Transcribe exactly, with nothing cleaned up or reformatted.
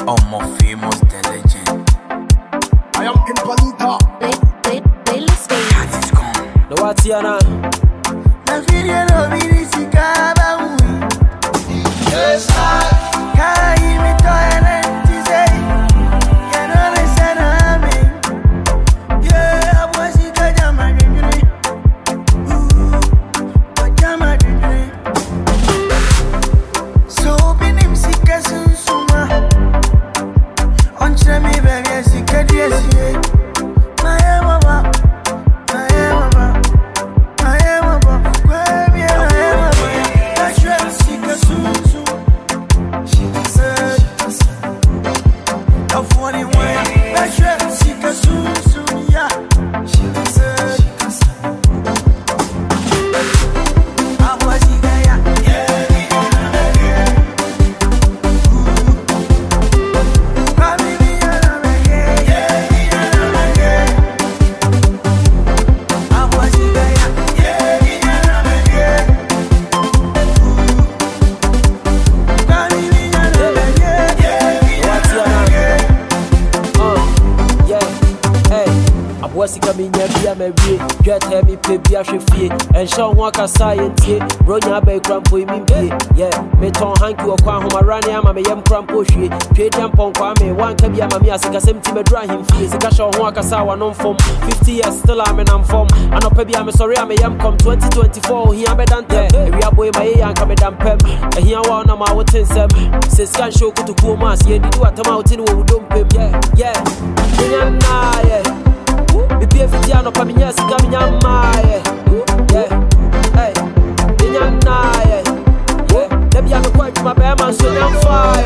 Oh, more famous, the legend. I am King Paluta. Cat is gone. No Atiana. Na video no video sikaba ui. Yes I. Kai mi toyana tizei. Yano le sana me. Yeah, abwasi kajama dindiri. Ooh, kajama dindiri. So binim sikasun suma. Oncha mi bege sikadi esiye. Maya baba. What's coming here? Be a Mary, get me pay be a chefie, and show walk a science, run your bay crampo in me. Yeah, me ton hanky or Quan Homarania, my yam crampo she, trade jump on Kwame, one can be a mamma, sick as empty, dry him fees, a cash on walk a sour non form, fifty years still I'm an form, and no maybe I'm sorry, I'm a yam come twenty twenty-four, here I'm a dante, we are boy my young come a damn pem, and here one of my wooden sem, says can show to cool mass, yeah, do what I'm out in who don't pay, yeah, yeah, yeah. Bibi efidiano pa minya sika minya maye yeah hey minya naye yeah debi ame kwa juma be man so nyam fire